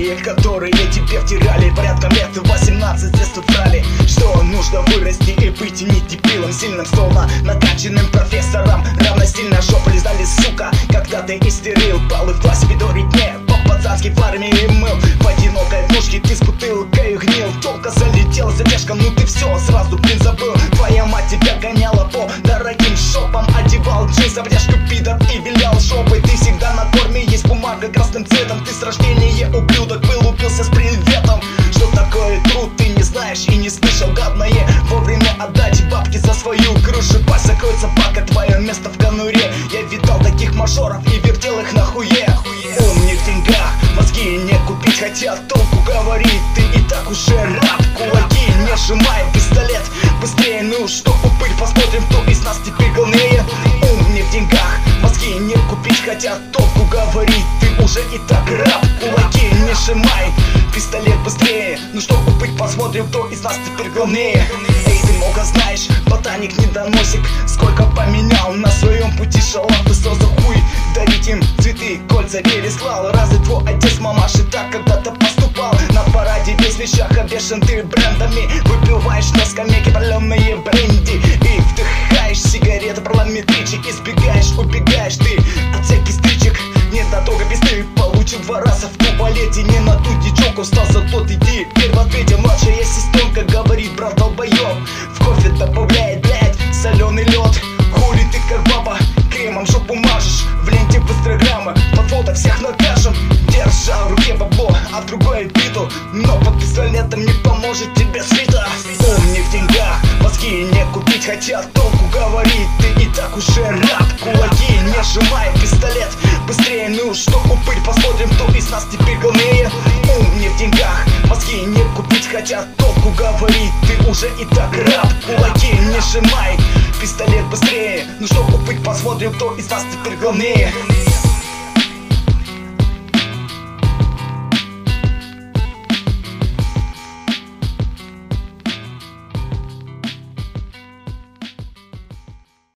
Истории, которые тебе втирали порядком лет 18 с детства врали, что нужно вырасти и быть не дебилом сильным, словно накачанным профессором. Равносильно жопу лизали, сука, когда ты истерил. Баллы в классе пидорить не по-пацански в армии мыл. В одинокой двушке ты с бутылкой гнил. Толка залетела задержка, ну ты все сразу, блин, забыл. Твоя мать тебя гоняла по дорогим шопам, одевал джинсы, обтяжку пидор и вилял жопой. Ты всегда на корме, есть бумага красным цветом. Ты с рождения ублюдок, был, упился с приветом. Что такое труд, ты не знаешь и не слышал. Гадное вовремя отдать бабки за свою крышу. Пасть закроет собака, твое место в конуре. Я видал таких мажоров и вертел их на хуе. Умник в деньгах, мозги не купить, хотя толку говорит, ты и так уже раб. Кулаки не сжимай, пистолет быстрее, ну что упырь, посмотрим, кто из нас теперь главнее. Умник в деньгах, мозги не купить, хотя толку говорит, ты уже и так раб. Кулаки не сжимай, пистолет быстрее, ну что упырь, посмотрим, кто из нас теперь главнее. Эй, ты много знаешь, ботаник недоносик, сколько поменял на своем пути шалав. Ты что за хуй дарить им цветы, кольца переслал? Разве твой отец мамаши так когда-то поступал? На параде весь в вещах обвешан ты брендами, выпиваешь на скамейке паленые бренди и вдыхаешь сигареты парламентричек. Избегаешь, убегаешь ты от всяких стычек, не до того пизды получил 2 раза в туалете. Не на ту девчонку стал, зато ты теперь в ответе. Младшая сестренка говорит, брат долбоёб, в кофе добавляет, блядь, соленый лед. Хули ты как баба, кремом жопу мажешь, в ленте в инстаграма по фото всех накажем. Держа в руке бабло, а в другой биту, но под пистолетом не поможет тебе свита. Умник в деньгах, мозги не купить, хотя толку говорит, ты и так уже раб. Кулаки не сжимай, пистолет быстрее, ну что упырь, посмотрим, кто из нас теперь главнее. Умник в деньгах, мозги не купить, хотя толку говорит, ты уже и так раб. Кулаки не сжимай, пистолет быстрее, ну что упырь, посмотрим, кто из нас теперь главнее.